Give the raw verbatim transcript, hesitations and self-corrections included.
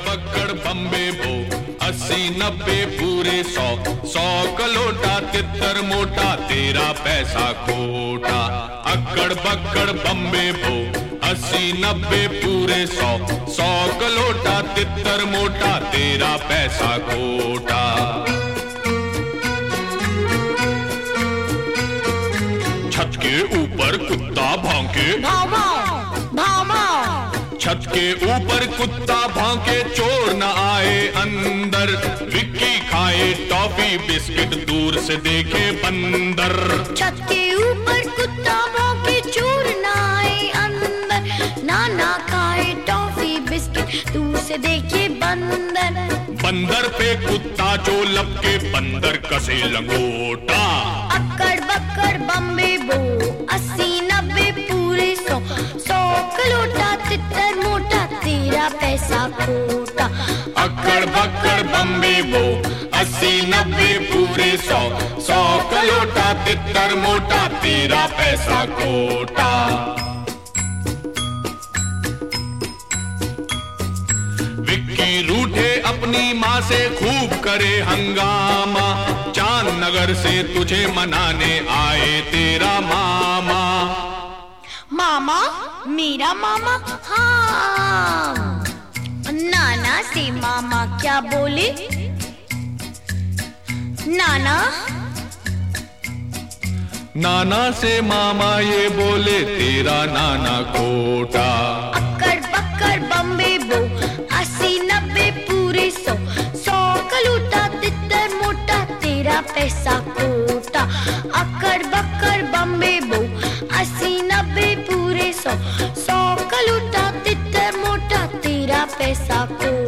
बक्कड़ बम्बे बो, अस्सी नब्बे पूरे सौ, सौ का लोटा तितर मोटा, तेरा पैसा खोटा। अक्कड़ बक्कड़ बम्बे बो, अस्सी नब्बे पूरे सौ, सौ का लोटा तितर मोटा, तेरा पैसा खोटा। छत के ऊपर कुत्ता भौंके, भाव भाव भाव भाव। छत के ऊपर कुत्ता भौंके, चोर न आए अंदर, विक्की खाए टॉफी बिस्किट, दूर से देखे बंदर। छत के ऊपर कुत्ता भौंके, चोर न आए अंदर, नाना खाए टॉफी बिस्किट, दूर से देखे बंदर। बंदर पे कुत्ता जो लपके, बंदर कसे लंगोटा। अक्कड़ बक्कड़ बम्बे बो, अस्सी नब्बे पूरे सौ, सौ का लोटा तितर मोटा, तेरा पैसा खोटा। अक्कड़ बक्कड़ बम्बे बो, अस्सी नब्बे पूरे सौ, सौ का लोटा तितर मोटा, तेरा पैसा खोटा। विक्की रूठे अपनी माँ से, खूब करे हंगामा, चांद नगर से तुझे मनाने आए तेरा मामा। मामा मेरा मामा, हाँ। नाना से मामा क्या बोले? नाना नाना से मामा ये बोले, तेरा नाना खोटा। अक्कड़ बक्कड़ बम्बे बो, अस्सी नब्बे पूरे सौ, सौ का लोटा तितर मोटा, तेरा पैसा खोटा। अक्कड़ बक्कड़ बम्बे बो, अस्सी नब्बे पूरे सौ, सौ का लोटा तितर मोटा, तेरा पैसा खोटा।